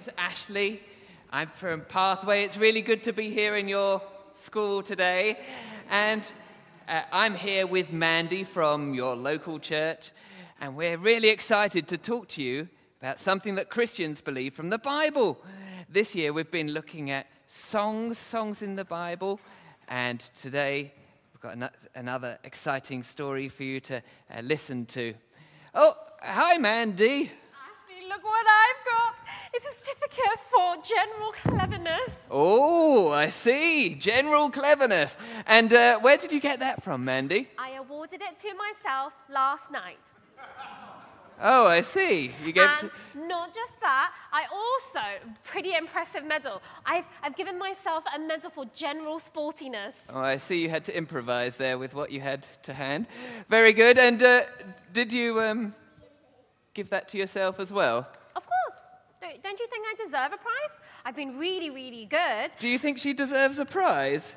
name's Ashley. I'm from Pathway. It's really good to be here in your school today. And I'm here with Mandy from your local church. And we're really excited to talk to you about something that Christians believe from the Bible. This year we've been looking at songs in the Bible. And today we've got another exciting story for you to listen to. Oh, hi, Mandy. Ashley, look what I've got. It's a certificate for general cleverness. Oh, I see. General cleverness. And where did you get that from, Mandy? I awarded it to myself last night. Oh, I see. You gave And not just that, I also, pretty impressive medal. I've given myself a medal for general sportiness. Oh, I see. You had to improvise there with what you had to hand. Very good. And did you give that to yourself as well? Of course. Don't you think I deserve a prize? I've been really, really good. Do you think she deserves a prize?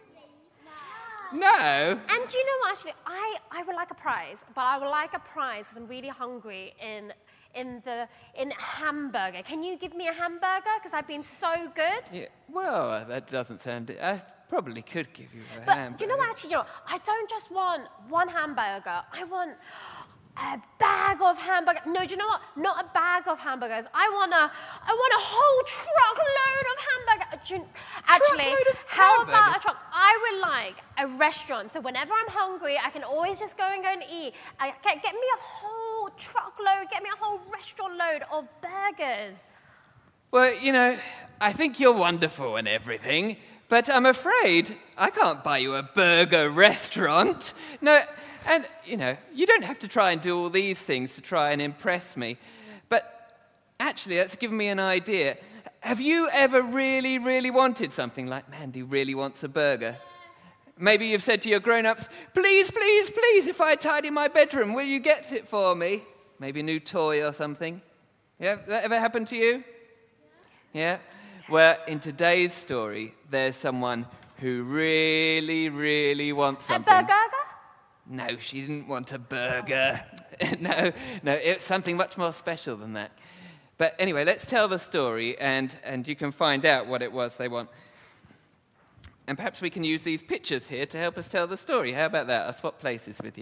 No. And do you know what, actually, I would like a prize, but I would like a prize because I'm really hungry in hamburger. Can you give me a hamburger? Because I've been so good. Yeah, well, that doesn't sound... I probably could give you a But hamburger. you know what, actually, I don't just want one hamburger. I want a bag of hamburgers. No, do you know what? Not a bag of hamburgers. I want a whole truckload of hamburgers. Actually, Truckload of how about hamburgers? a truck? I would like a restaurant. So whenever I'm hungry, I can always just go and eat. Get me a whole truckload, get me a whole restaurant load of burgers. Well, you know, I think you're wonderful and everything, but I'm afraid I can't buy you a burger restaurant. No, and, you know, you don't have to try and do all these things to try and impress me. But actually, that's given me an idea. Have you ever really, really wanted something like Mandy really wants a burger? Maybe you've said to your grown-ups, please, please, please, if I tidy my bedroom, will you get it for me? Maybe a new toy or something. Yeah, that ever happened to you? Yeah? Well, in today's story, there's someone who really, really wants something. A burger? No, she didn't want a burger. No, it's something much more special than that. But anyway, let's tell the story, and you can find out what it was they want. And perhaps we can use these pictures here to help us tell the story. How about that? I'll swap places with you.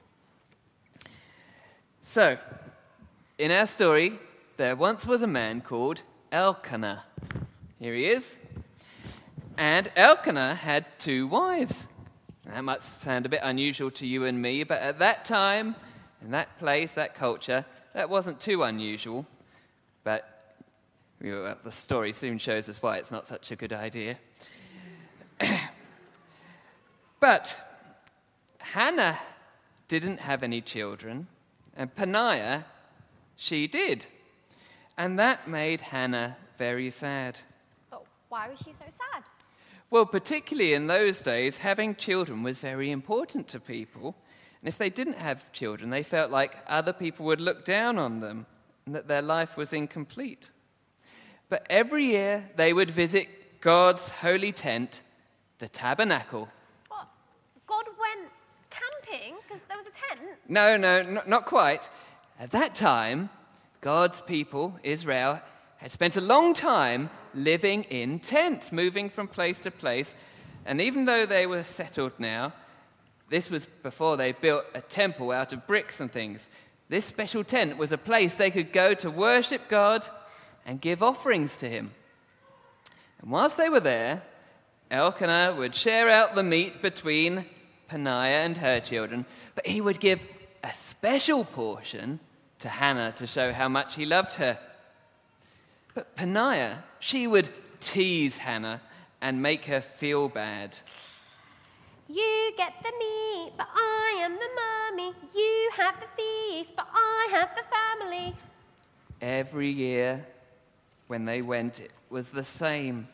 So, in our story, there once was a man called Elkanah. Here he is. And Elkanah had 2 wives. That might sound a bit unusual to you and me, but at that time, in that place, that culture, that wasn't too unusual. But the story soon shows us why it's not such a good idea. But Hannah didn't have any children, and Peninnah, she did. And that made Hannah very sad. But why was she so sad? Well, particularly in those days, having children was very important to people. And if they didn't have children, they felt like other people would look down on them and that their life was incomplete. But every year, they would visit God's holy tent, the tabernacle. What? God went camping because there was a tent? No, not quite. At that time, God's people, Israel, had spent a long time living in tents, moving from place to place. And even though they were settled now, this was before they built a temple out of bricks and things. This special tent was a place they could go to worship God and give offerings to him. And whilst they were there, Elkanah would share out the meat between Peninnah and her children, but he would give a special portion to Hannah to show how much he loved her. But Peninnah, she would tease Hannah and make her feel bad. You get the meat, but I am the mummy. You have the feast, but I have the family. Every year when they went, it was the same.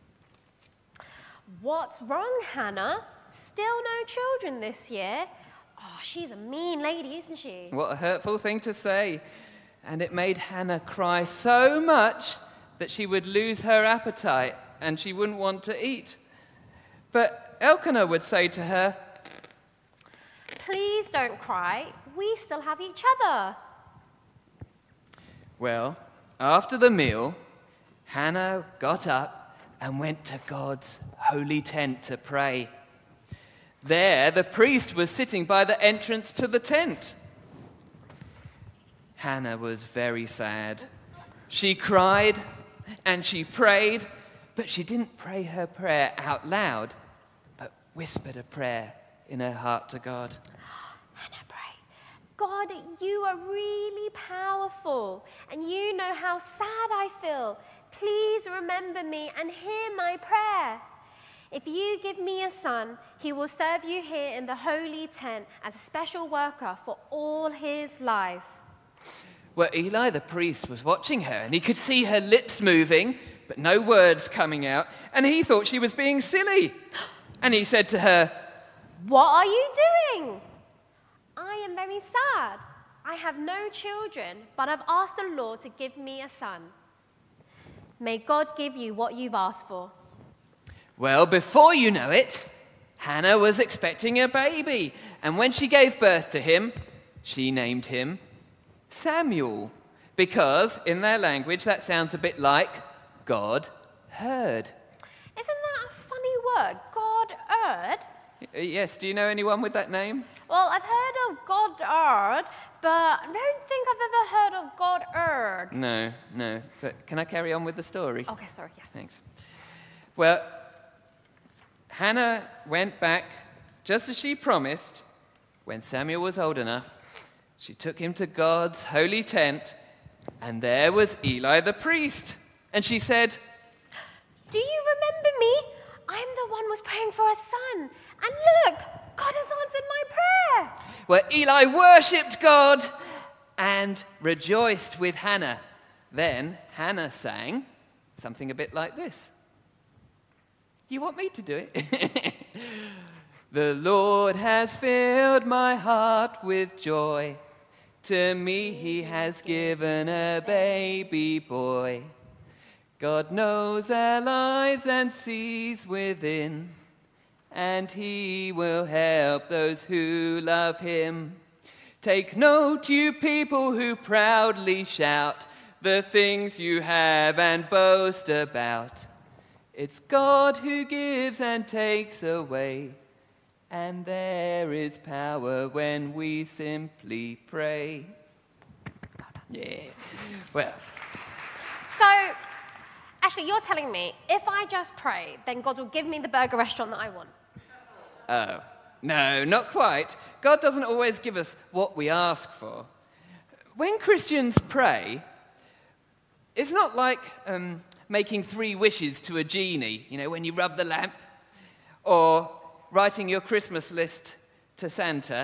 What's wrong, Hannah? Still no children this year? Oh, she's a mean lady, isn't she? What a hurtful thing to say. And it made Hannah cry so much that she would lose her appetite and she wouldn't want to eat. But Elkanah would say to her, Please don't cry. We still have each other. well, after the meal, Hannah got up and went to God's holy tent to pray. There, the priest was sitting by the entrance to the tent. Hannah was very sad. She cried and she prayed, but she didn't pray her prayer out loud, but whispered a prayer in her heart to God. Hannah prayed, God, you are really powerful, and you know how sad I feel. Please remember me and hear my prayer. If you give me a son, he will serve you here in the holy tent as a special worker for all his life. Well, Eli the priest was watching her, and he could see her lips moving, but no words coming out, and he thought she was being silly. And he said to her, What are you doing? I am very sad. I have no children, but I've asked the Lord to give me a son. May God give you what you've asked for. Well, before you know it, Hannah was expecting a baby, and when she gave birth to him, she named him Samuel, because in their language that sounds a bit like God heard. Isn't that a funny word? God heard? Yes, do you know anyone with that name? Well, I've heard of God heard, but I don't think I've ever heard of God heard. No. But can I carry on with the story? Okay, sorry, yes. Thanks. Well, Hannah went back just as she promised. When Samuel was old enough, she took him to God's holy tent, and there was Eli the priest. And she said, Do you remember me? I'm the one who was praying for a son. And look, God has answered my prayer. Well, Eli worshipped God and rejoiced with Hannah. Then Hannah sang something a bit like this. You want me to do it? The Lord has filled my heart with joy. To me he has given a baby boy. God knows our lives and sees within, and he will help those who love him. Take note, you people who proudly shout the things you have and boast about. It's God who gives and takes away, and there is power when we simply pray. Yeah. Well. So, actually, you're telling me if I just pray, then God will give me the burger restaurant that I want. Oh, no, not quite. God doesn't always give us what we ask for. When Christians pray, it's not like making 3 wishes to a genie, when you rub the lamp, or writing your Christmas list to Santa,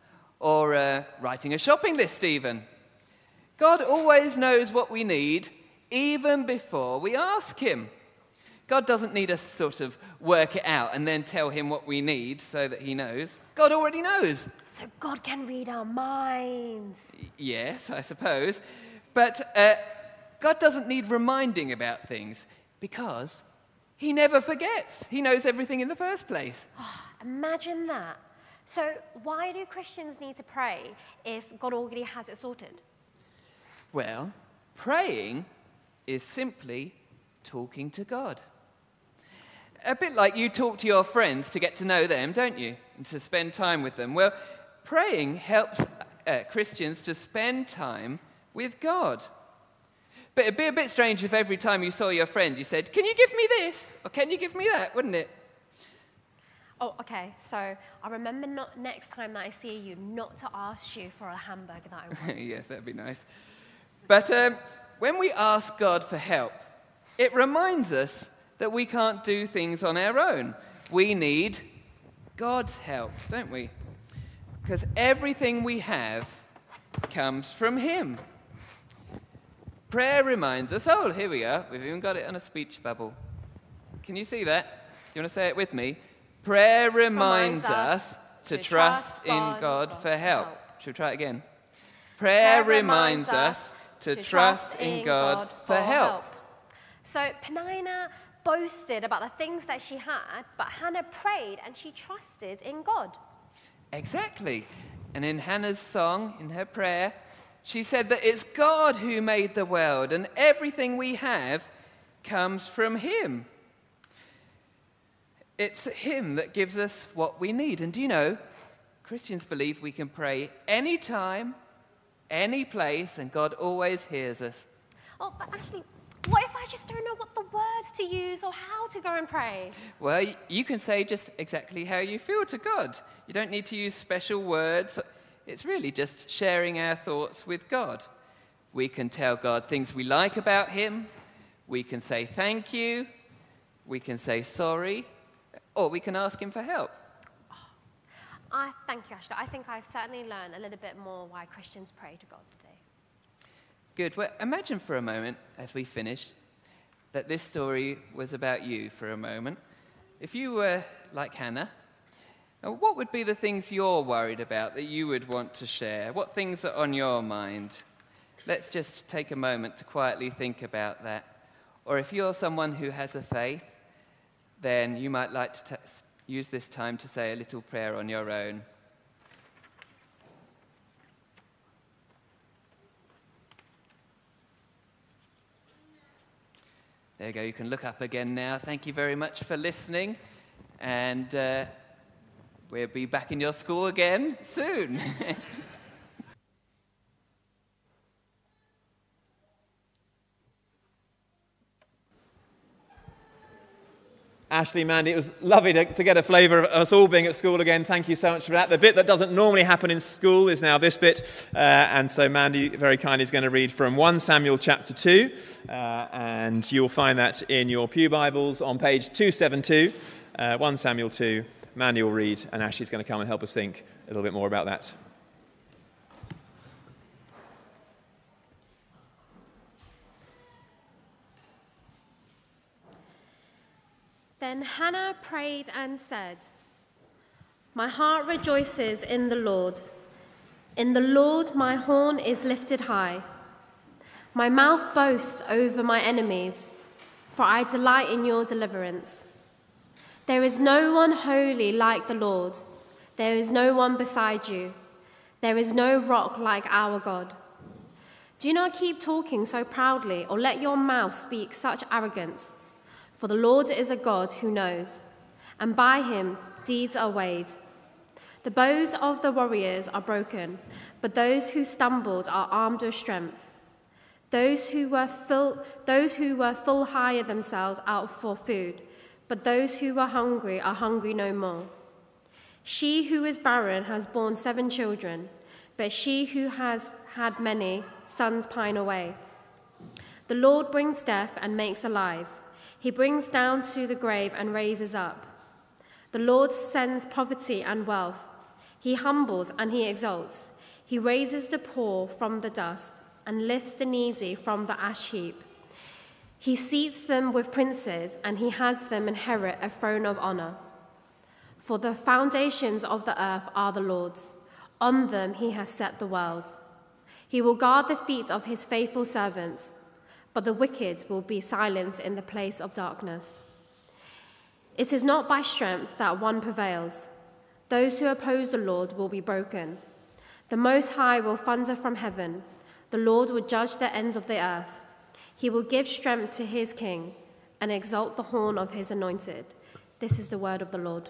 or writing a shopping list even. God always knows what we need, even before we ask him. God doesn't need us to sort of work it out and then tell him what we need so that he knows. God already knows. So God can read our minds. Yes, I suppose. But God doesn't need reminding about things because he never forgets. He knows everything in the first place. Oh, imagine that. So why do Christians need to pray if God already has it sorted? Well, praying is simply talking to God. A bit like you talk to your friends to get to know them, don't you? And to spend time with them. Well, praying helps Christians to spend time with God. But it'd be a bit strange if every time you saw your friend you said, "Can you give me this?" or "Can you give me that?" wouldn't it? Oh, okay. So I'll remember next time that I see you not to ask you for a hamburger that I want. Yes, that'd be nice. But when we ask God for help, it reminds us that we can't do things on our own. We need God's help, don't we? Because everything we have comes from him. Prayer reminds us, oh, here we are. We've even got it on a speech bubble. Can you see that? Do you want to say it with me? Prayer reminds us to trust in God for help. Should we try it again? Prayer reminds us to trust in God for help. So Penina boasted about the things that she had, but Hannah prayed and she trusted in God. Exactly. And in Hannah's song, in her prayer, she said that it's God who made the world, and everything we have comes from him. It's him that gives us what we need. And do you know, Christians believe we can pray anytime, any place, and God always hears us. Oh, but actually, what if I just don't know what the words to use or how to go and pray? Well, you can say just exactly how you feel to God. You don't need to use special words. It's really just sharing our thoughts with God. We can tell God things we like about him. We can say thank you. We can say sorry. Or we can ask him for help. Thank you, Ashley. I think I've certainly learned a little bit more why Christians pray to God today. Good. Well, imagine for a moment, as we finish, that this story was about you for a moment. If you were like Hannah, what would be the things you're worried about that you would want to share? What things are on your mind? Let's just take a moment to quietly think about that. Or if you're someone who has a faith, then you might like to use this time to say a little prayer on your own. There you go, you can look up again now. Thank you very much for listening, and we'll be back in your school again soon. Ashley, Mandy, it was lovely to get a flavour of us all being at school again. Thank you so much for that. The bit that doesn't normally happen in school is now this bit. And so Mandy very kindly is going to read from 1 Samuel chapter 2. And you'll find that in your pew Bibles on page 272. 1 Samuel 2. Mandy will read, and Ashley's going to come and help us think a little bit more about that. Then Hannah prayed and said, "My heart rejoices in the Lord. In the Lord my horn is lifted high. My mouth boasts over my enemies, for I delight in your deliverance. There is no one holy like the Lord. There is no one beside you. There is no rock like our God. Do not keep talking so proudly, or let your mouth speak such arrogance. For the Lord is a God who knows, and by him deeds are weighed. The bows of the warriors are broken, but those who stumbled are armed with strength. Those who were full hire themselves out for food, but those who were hungry are hungry no more. She who is barren has borne 7 children, but she who has had many sons pine away. The Lord brings death and makes alive. He brings down to the grave and raises up. The Lord sends poverty and wealth. He humbles and he exalts. He raises the poor from the dust and lifts the needy from the ash heap. He seats them with princes, and he has them inherit a throne of honor. For the foundations of the earth are the Lord's. On them he has set the world. He will guard the feet of his faithful servants, but the wicked will be silenced in the place of darkness. It is not by strength that one prevails. Those who oppose the Lord will be broken. The Most High will thunder from heaven. The Lord will judge the ends of the earth. He will give strength to his king and exalt the horn of his anointed. This is the word of the Lord.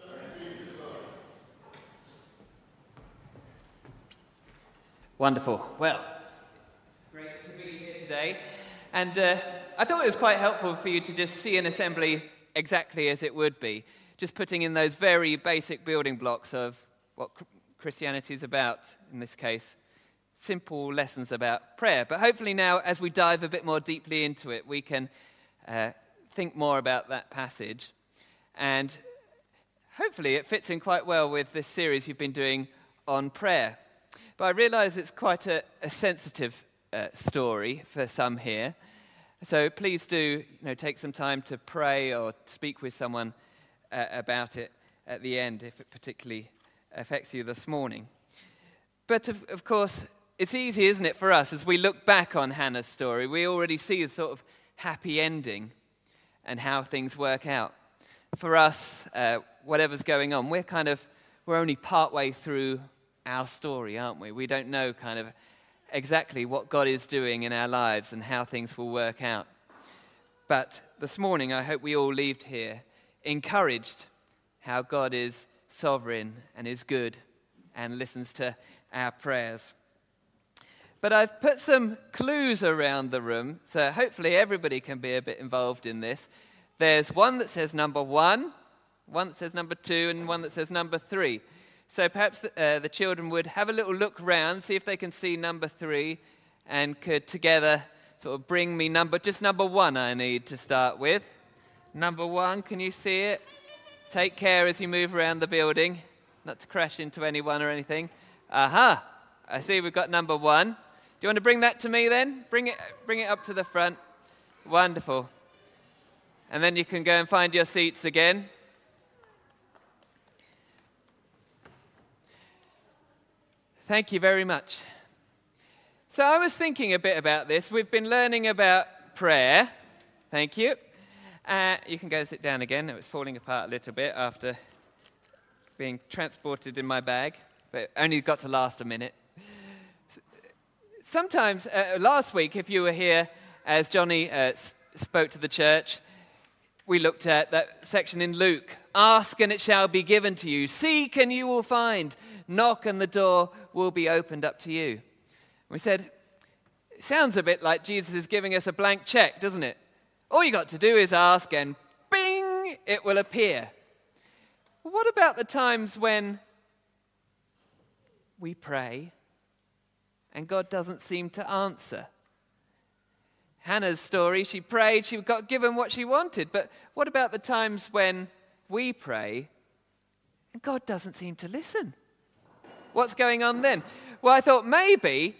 Wonderful. Well, it's great to be here today. And I thought it was quite helpful for you to just see an assembly exactly as it would be, just putting in those very basic building blocks of what Christianity is about, in this case, simple lessons about prayer. But hopefully now, as we dive a bit more deeply into it, we can think more about that passage. And hopefully it fits in quite well with this series you've been doing on prayer. But I realize it's quite a sensitive story for some here. So please do take some time to pray or speak with someone about it at the end if it particularly affects you this morning. But of course, it's easy, isn't it, for us, as we look back on Hannah's story, we already see the sort of happy ending and how things work out. For us, whatever's going on, we're only partway through our story, aren't we? We don't know kind of exactly what God is doing in our lives and how things will work out. But this morning, I hope we all leave here encouraged how God is sovereign and is good and listens to our prayers. But I've put some clues around the room, so hopefully everybody can be a bit involved in this. There's one that says number 1, one that says number 2, and one that says number 3. So perhaps the children would have a little look round, see if they can see number 3, and could together sort of bring me just number 1 I need to start with. Number 1, can you see it? Take care as you move around the building, not to crash into anyone or anything. Aha! I see we've got number 1. Do you want to bring that to me then? Bring it up to the front. Wonderful. And then you can go and find your seats again. Thank you very much. So I was thinking a bit about this. We've been learning about prayer. Thank you. You can go and sit down again. It was falling apart a little bit after being transported in my bag, but it only got to last a minute. Sometimes, last week, if you were here as Johnny spoke to the church, we looked at that section in Luke. Ask and it shall be given to you. Seek and you will find. Knock and the door will be opened up to you. We said, it sounds a bit like Jesus is giving us a blank check, doesn't it? All you got to do is ask and bing, it will appear. What about the times when we pray and God doesn't seem to answer? Hannah's story, she prayed, she got given what she wanted. But what about the times when we pray and God doesn't seem to listen? What's going on then? Well, I thought maybe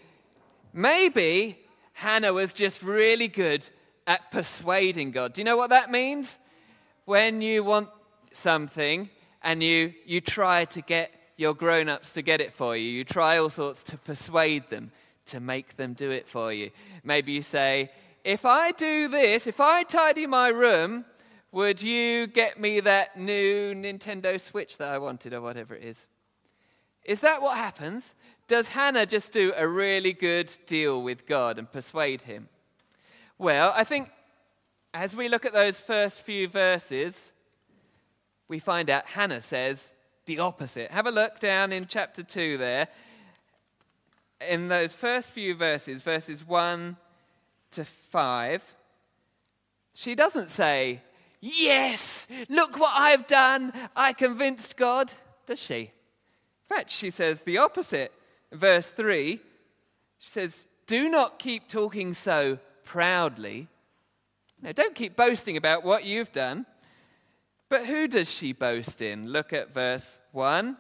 Hannah was just really good at persuading God. Do you know what that means? When you want something and you try to get your grown-ups to get it for you. You try all sorts to persuade them, to make them do it for you. Maybe you say, if I do this, if I tidy my room, would you get me that new Nintendo Switch that I wanted, or whatever it is? Is that what happens? Does Hannah just do a really good deal with God and persuade him? Well, I think as we look at those first few verses, we find out Hannah says the opposite. Have a look down in chapter 2 there. In those first few verses 1 to 5, she doesn't say, yes, look what I've done, I convinced God, does she? In fact, she says the opposite. Verse 3, she says, do not keep talking so proudly. Now, don't keep boasting about what you've done. But who does she boast in? Look at verse 1.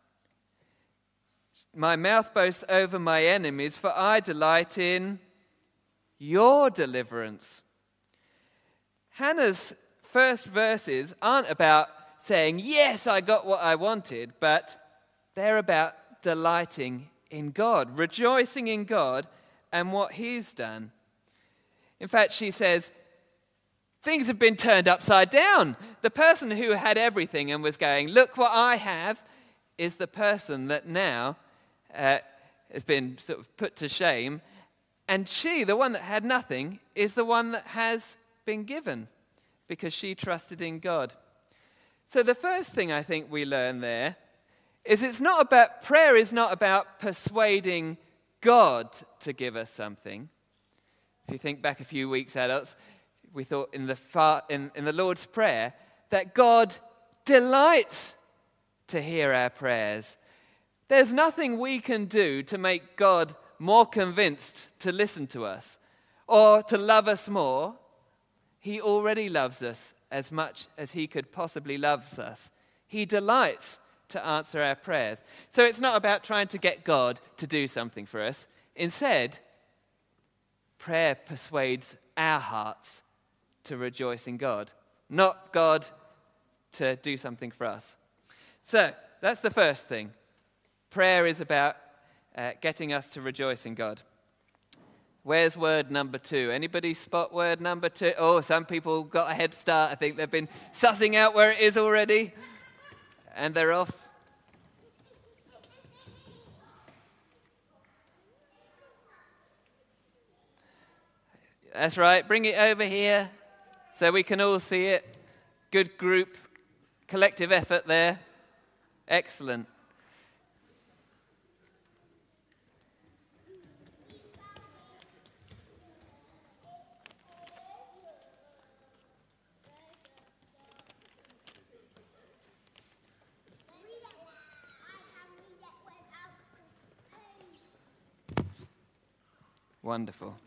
My mouth boasts over my enemies, for I delight in your deliverance. Hannah's first verses aren't about saying, yes, I got what I wanted, but they're about delighting in God, rejoicing in God and what he's done. In fact, she says, things have been turned upside down. The person who had everything and was going, look what I have, is the person that now has been sort of put to shame. And she, the one that had nothing, is the one that has been given because she trusted in God. So the first thing I think we learn there is prayer is not about persuading God to give us something. If you think back a few weeks, adults, we thought in the Lord's Prayer that God delights to hear our prayers. There's nothing we can do to make God more convinced to listen to us or to love us more. He already loves us as much as he could possibly love us. He delights to answer our prayers. So it's not about trying to get God to do something for us. Instead, prayer persuades our hearts to rejoice in God, not God to do something for us. So that's the first thing. Prayer is about getting us to rejoice in God. Where's word number 2? Anybody spot word number 2? Oh, some people got a head start. I think they've been sussing out where it is already. And they're off. That's right. Bring it over here. so we can all see it. Good group, collective effort there. Excellent. Wonderful.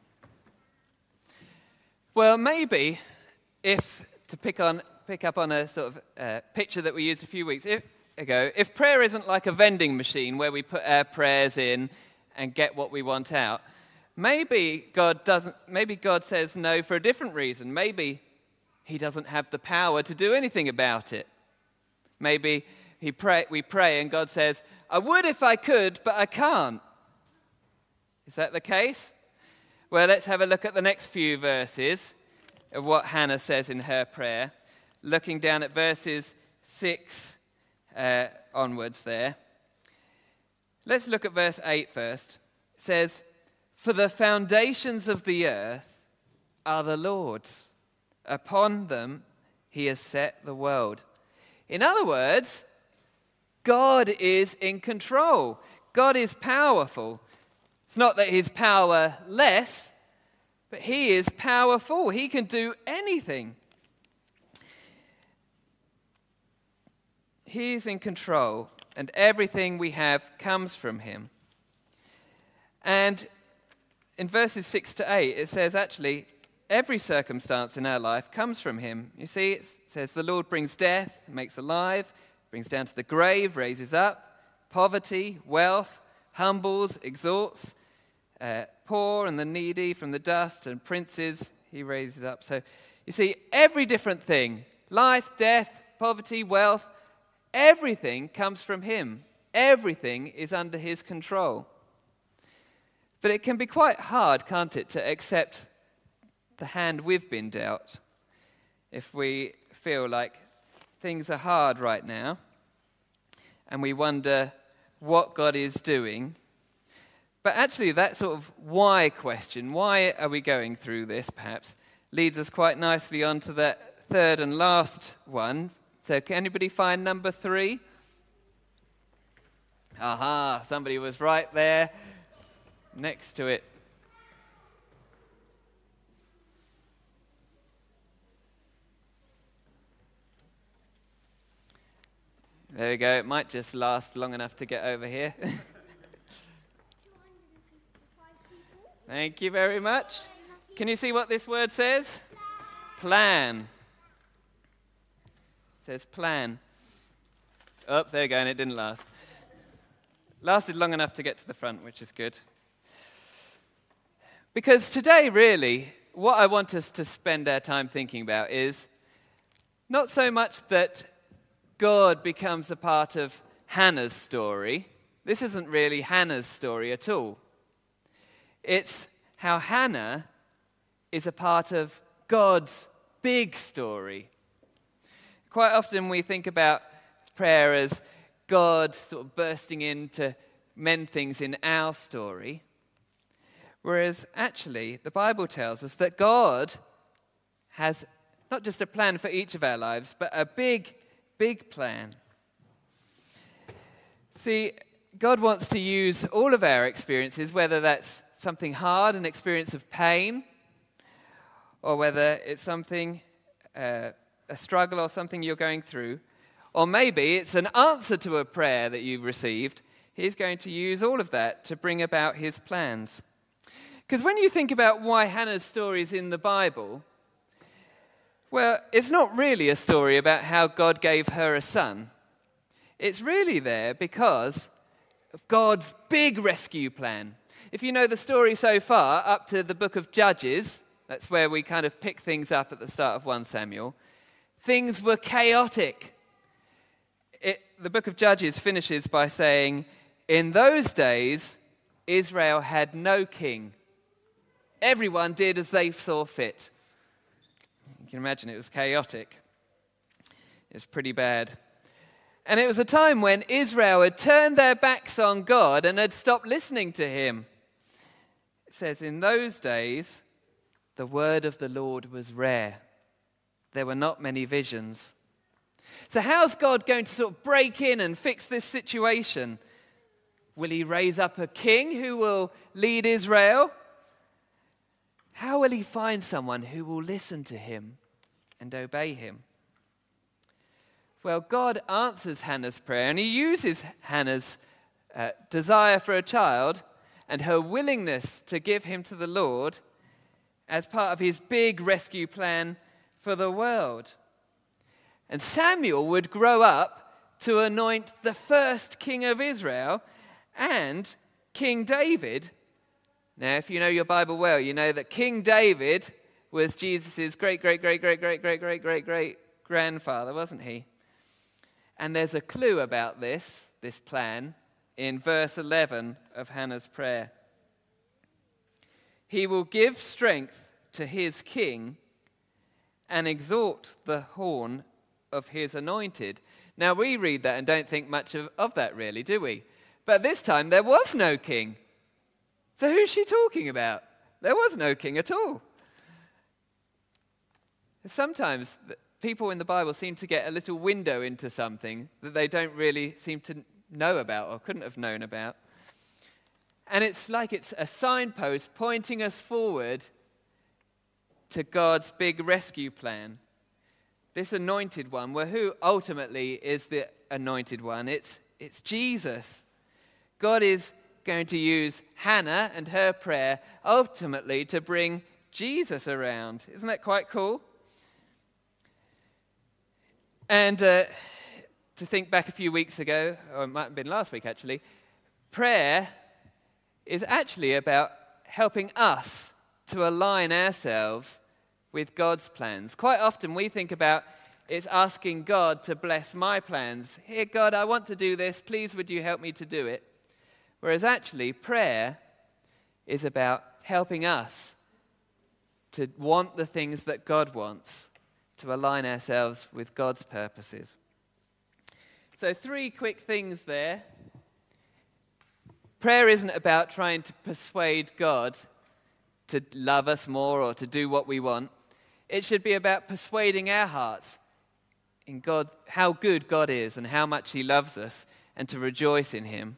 Well, maybe to pick up on a sort of picture that we used a few weeks ago, if prayer isn't like a vending machine where we put our prayers in and get what we want out, maybe God says no for a different reason. Maybe he doesn't have the power to do anything about it. Maybe we pray and God says, I would if I could, but I can't. Is that the case? Well, let's have a look at the next few verses of what Hannah says in her prayer. Looking down at verses 6 onwards there. Let's look at verse 8 first. It says, for the foundations of the earth are the Lord's. Upon them he has set the world. In other words, God is in control. God is powerful. It's not that he's powerless, but he is powerful. He can do anything. He's in control, and everything we have comes from him. And in verses 6 to 8, it says actually, every circumstance in our life comes from him. You see, it says the Lord brings death, makes alive, brings down to the grave, raises up, poverty, wealth, humbles, exalts, poor and the needy from the dust, and princes he raises up. So you see, every different thing, life, death, poverty, wealth, everything comes from him. Everything is under his control. But it can be quite hard, can't it, to accept the hand we've been dealt if we feel like things are hard right now and we wonder what God is doing. But actually, that sort of why question, why are we going through this, perhaps, leads us quite nicely on to that third and last one. So can anybody find number 3? Aha, somebody was right there next to it. There we go. It might just last long enough to get over here. Thank you very much. Can you see what this word says? Plan. It says plan. Oh, there you go, and it didn't last. Lasted long enough to get to the front, which is good. Because today, really, what I want us to spend our time thinking about is not so much that God becomes a part of Hannah's story. This isn't really Hannah's story at all. It's how Hannah is a part of God's big story. Quite often we think about prayer as God sort of bursting in to mend things in our story, whereas actually the Bible tells us that God has not just a plan for each of our lives, but a big plan. See, God wants to use all of our experiences, whether that's something hard, an experience of pain, or whether it's something, a struggle or something you're going through, or maybe it's an answer to a prayer that you received. He's going to use all of that to bring about his plans. Because when you think about why Hannah's story is in the Bible, well, it's not really a story about how God gave her a son. It's really there because of God's big rescue plan. If you know the story so far, up to the book of Judges, that's where we kind of pick things up at the start of 1 Samuel, things were chaotic. The book of Judges finishes by saying, in those days, Israel had no king. Everyone did as they saw fit. You can imagine it was chaotic. It was pretty bad. And it was a time when Israel had turned their backs on God and had stopped listening to him. It says, in those days, the word of the Lord was rare. there were not many visions. So how's God going to sort of break in and fix this situation? Will he raise up a king who will lead Israel? How will he find someone who will listen to him and obey him? Well, God answers Hannah's prayer, and he uses Hannah's desire for a child and her willingness to give him to the Lord as part of his big rescue plan for the world. And Samuel would grow up to anoint the first king of Israel and King David. Now, if you know your Bible well, you know that King David was Jesus' great-great-great-great-great-great-great-great-grandfather, wasn't he? And there's a clue about this plan, in verse 11 of Hannah's prayer. He will give strength to his king and exalt the horn of his anointed. Now, we read that and don't think much of that really, do we? But this time there was no king. So who's she talking about? There was no king at all. Sometimes people in the Bible seem to get a little window into something that they don't really seem to know about or couldn't have known about. And it's like it's a signpost pointing us forward to God's big rescue plan. This anointed one, well, who ultimately is the anointed one? It's Jesus. God is going to use Hannah and her prayer ultimately to bring Jesus around. Isn't that quite cool? And to think back a few weeks ago, or it might have been last week actually, prayer is actually about helping us to align ourselves with God's plans. Quite often we think about it's asking God to bless my plans. Here, God, I want to do this. Please, would you help me to do it? Whereas actually prayer is about helping us to want the things that God wants, to align ourselves with God's purposes. So 3 quick things there. Prayer isn't about trying to persuade God to love us more or to do what we want. It should be about persuading our hearts in God, how good God is and how much he loves us, and to rejoice in him.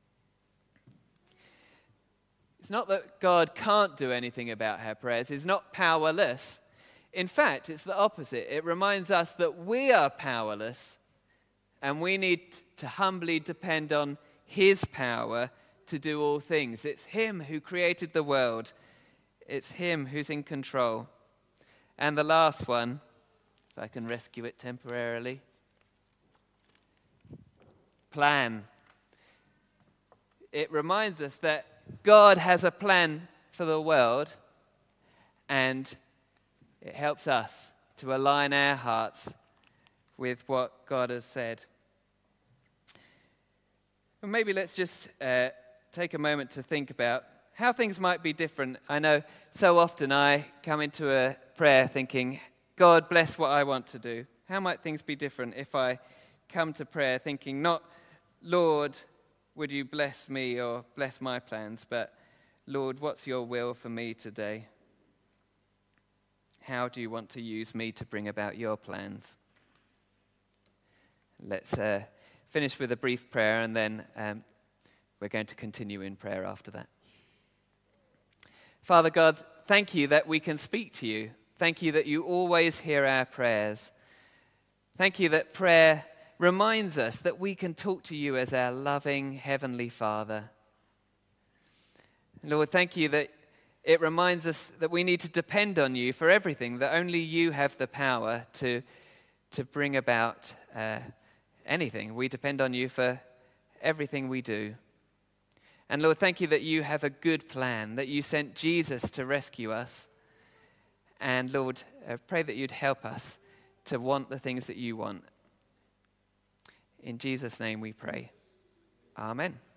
It's not that God can't do anything about our prayers. He's not powerless. In fact, it's the opposite. It reminds us that we are powerless and we need to humbly depend on his power to do all things. It's him who created the world. It's him who's in control. And the last one, if I can rescue it temporarily, plan. It reminds us that God has a plan for the world, and it helps us to align our hearts with what God has said. And maybe let's just take a moment to think about how things might be different. I know so often I come into a prayer thinking, God, bless what I want to do. How might things be different if I come to prayer thinking not, Lord, would you bless me or bless my plans, but Lord, what's your will for me today? How do you want to use me to bring about your plans? Let's finish with a brief prayer, and then we're going to continue in prayer after that. Father God, thank you that we can speak to you. Thank you that you always hear our prayers. Thank you that prayer reminds us that we can talk to you as our loving Heavenly Father. Lord, thank you that it reminds us that we need to depend on you for everything, that only you have the power to bring about anything. We depend on you for everything we do. And Lord, thank you that you have a good plan, that you sent Jesus to rescue us. And Lord, I pray that you'd help us to want the things that you want. In Jesus' name we pray. Amen.